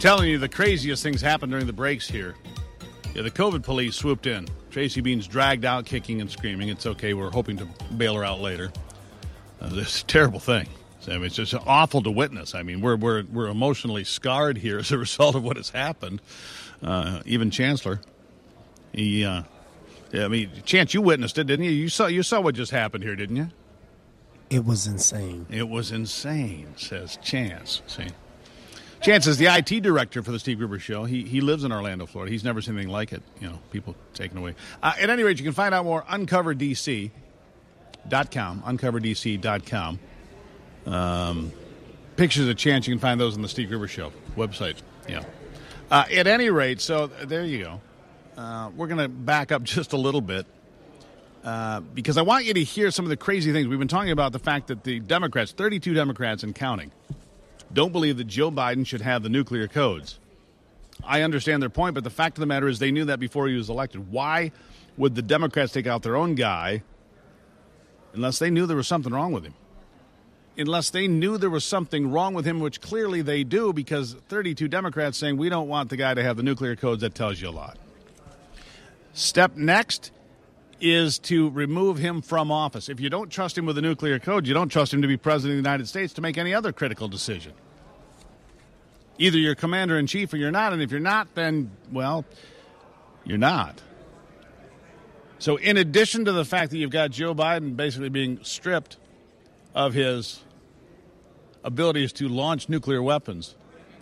Telling you the craziest things happened during the breaks here. Yeah, the COVID police swooped in. Tracy Bean's dragged out, kicking and screaming. It's okay. We're hoping to bail her out later. This is a terrible thing. I mean, it's just awful to witness. I mean, we're emotionally scarred here as a result of what has happened. Even Chancellor, Chance, you witnessed it, didn't you? You saw what just happened here, didn't you? It was insane. It was insane, says Chance. See. Chance is the IT director for the Steve Gruber Show. He lives in Orlando, Florida. He's never seen anything like it. You know, people taken away. At any rate, you can find out more uncoverdc.com. Uncoverdc.com. Pictures of Chance, you can find those on the Steve Gruber Show website. Yeah. At any rate, so there you go. We're going to back up just a little bit because I want you to hear some of the crazy things. We've been talking about the fact that the Democrats, 32 Democrats and counting, don't believe that Joe Biden should have the nuclear codes. I understand their point, but the fact of the matter is they knew that before he was elected. Why would the Democrats take out their own guy unless they knew there was something wrong with him? Unless they knew there was something wrong with him, which clearly they do, because 32 Democrats saying we don't want the guy to have the nuclear codes, that tells you a lot. Step next is to remove him from office. If you don't trust him with the nuclear code, you don't trust him to be president of the United States to make any other critical decision. Either you're commander-in-chief or you're not, and if you're not, then, well, you're not. So in addition to the fact that you've got Joe Biden basically being stripped of his abilities to launch nuclear weapons,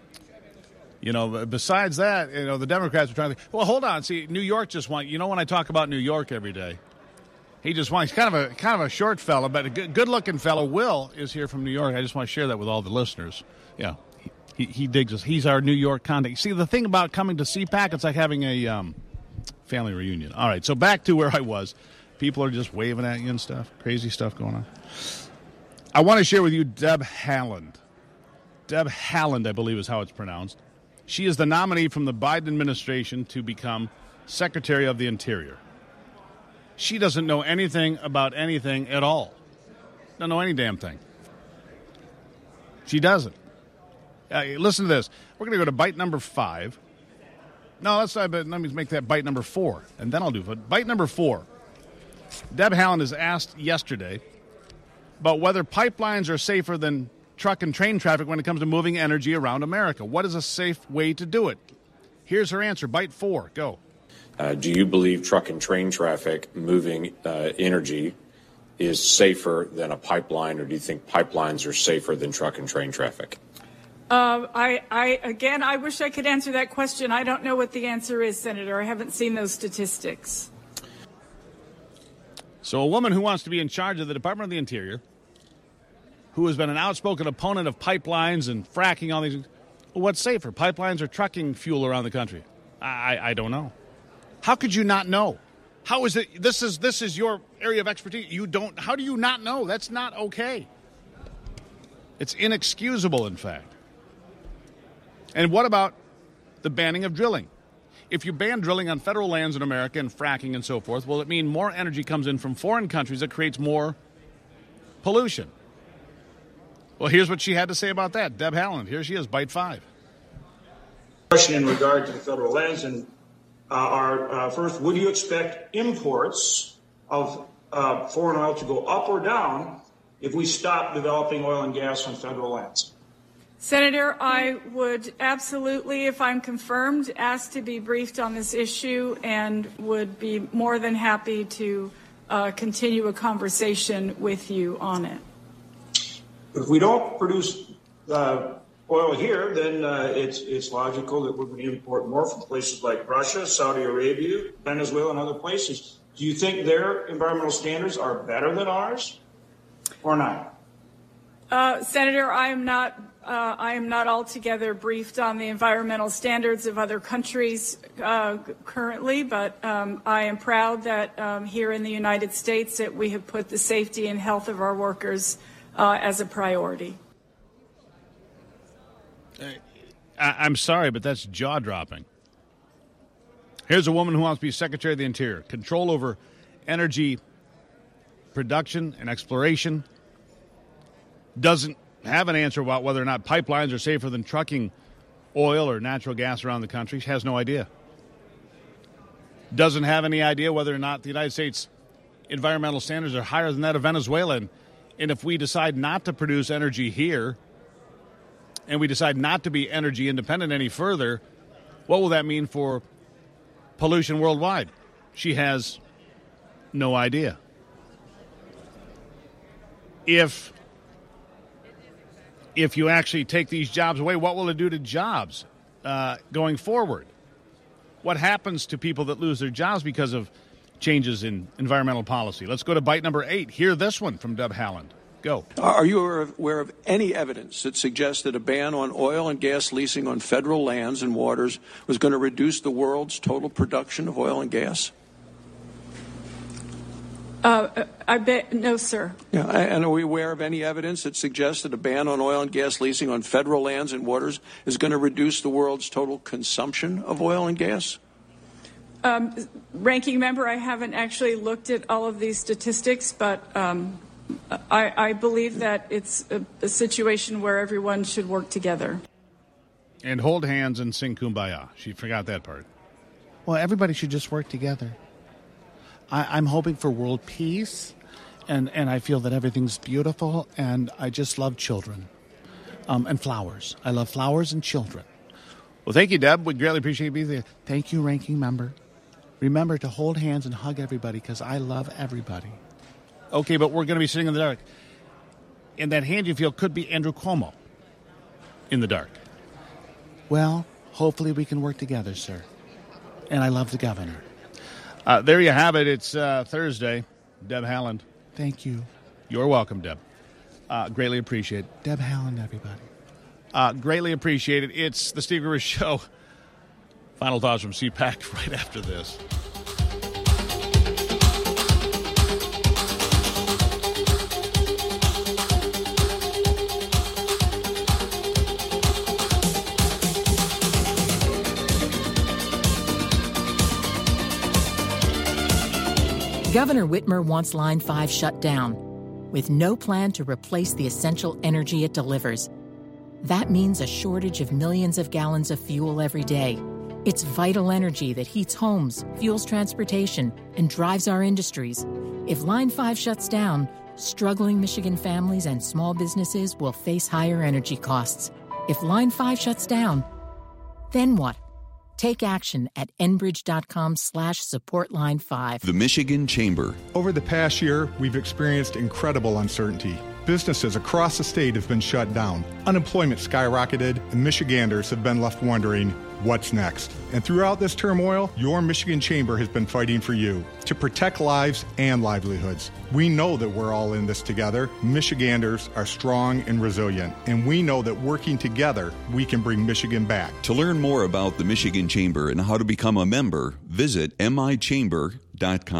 you know, besides that, you know, the Democrats are trying to think, well, hold on. See, New York just wants, you know, when I talk about New York every day, he just wants, he's kind of a short fellow, but a good-looking fellow. Will is here from New York. I just want to share that with all the listeners. Yeah, he digs us. He's our New York contact. See, the thing about coming to CPAC, it's like having a family reunion. All right, so back to where I was. People are just waving at you and stuff. Crazy stuff going on. I want to share with you Deb Haaland. Deb Haaland, I believe is how it's pronounced. She is the nominee from the Biden administration to become Secretary of the Interior. She doesn't know anything about anything at all. Doesn't know any damn thing. She doesn't. Listen to this. We're going to go to bite number 5. No, let me make that bite number 4, and then I'll do it. Bite number 4. Deb Haaland is asked yesterday about whether pipelines are safer than truck and train traffic when it comes to moving energy around America. What is a safe way to do it? Here's her answer. Bite 4. Go. Do you believe truck and train traffic moving energy is safer than a pipeline, or do you think pipelines are safer than truck and train traffic? I wish I could answer that question. I don't know what the answer is, Senator. I haven't seen those statistics. So a woman who wants to be in charge of the Department of the Interior, who has been an outspoken opponent of pipelines and fracking, all these things. Well, what's safer, pipelines or trucking fuel around the country? I don't know. How could you not know? How is it? This is your area of expertise. You don't. How do you not know? That's not okay. It's inexcusable, in fact. And what about the banning of drilling? If you ban drilling on federal lands in America and fracking and so forth, will it mean more energy comes in from foreign countries that creates more pollution? Well, here's what she had to say about that. Deb Haaland, here she is, bite 5. Question in regard to the federal lands, and first, would you expect imports of foreign oil to go up or down if we stop developing oil and gas on federal lands? Senator, I would absolutely, if I'm confirmed, ask to be briefed on this issue and would be more than happy to continue a conversation with you on it. If we don't produce oil here, then it's logical that we're going to import more from places like Russia, Saudi Arabia, Venezuela, and other places. Do you think their environmental standards are better than ours or not? Senator, I am not altogether briefed on the environmental standards of other countries currently, but I am proud that here in the United States that we have put the safety and health of our workers as a priority. I'm sorry, but that's jaw-dropping. Here's a woman who wants to be Secretary of the Interior. Control over energy production and exploration. Doesn't have an answer about whether or not pipelines are safer than trucking oil or natural gas around the country. She has no idea. Doesn't have any idea whether or not the United States environmental standards are higher than that of Venezuela. And if we decide not to produce energy here and we decide not to be energy independent any further, what will that mean for pollution worldwide? She has no idea. If you actually take these jobs away, what will it do to jobs going forward? What happens to people that lose their jobs because of changes in environmental policy? Let's go to bite number 8. Hear this one from Deb Haaland. Go. Are you aware of any evidence that suggests that a ban on oil and gas leasing on federal lands and waters was going to reduce the world's total production of oil and gas? I bet no, sir. Yeah, and are we aware of any evidence that suggests that a ban on oil and gas leasing on federal lands and waters is going to reduce the world's total consumption of oil and gas? Ranking member, I haven't actually looked at all of these statistics, but I believe that it's a situation where everyone should work together. And hold hands and sing Kumbaya. She forgot that part. Well, everybody should just work together. I'm hoping for world peace, and I feel that everything's beautiful, and I just love children and flowers. I love flowers and children. Well, thank you, Deb. We greatly appreciate you being there. Thank you, Ranking Member. Remember to hold hands and hug everybody, because I love everybody. Okay, but we're going to be sitting in the dark. And that hand you feel could be Andrew Cuomo in the dark. Well, hopefully we can work together, sir. And I love the governor. There you have it. It's Thursday. Deb Haaland. Thank you. You're welcome, Deb. Greatly appreciate it. Deb Haaland, everybody. Greatly appreciate it. It's the Steve Gruber Show. Final thoughts from CPAC right after this. Governor Whitmer wants Line 5 shut down, with no plan to replace the essential energy it delivers. That means a shortage of millions of gallons of fuel every day. It's vital energy that heats homes, fuels transportation, and drives our industries. If Line 5 shuts down, struggling Michigan families and small businesses will face higher energy costs. If Line 5 shuts down, then what? Take action at enbridge.com/supportline5. The Michigan Chamber. Over the past year, we've experienced incredible uncertainty. Businesses across the state have been shut down. Unemployment skyrocketed, and Michiganders have been left wondering, what's next? And throughout this turmoil, your Michigan Chamber has been fighting for you to protect lives and livelihoods. We know that we're all in this together. Michiganders are strong and resilient, and we know that working together, we can bring Michigan back. To learn more about the Michigan Chamber and how to become a member, visit michamber.com.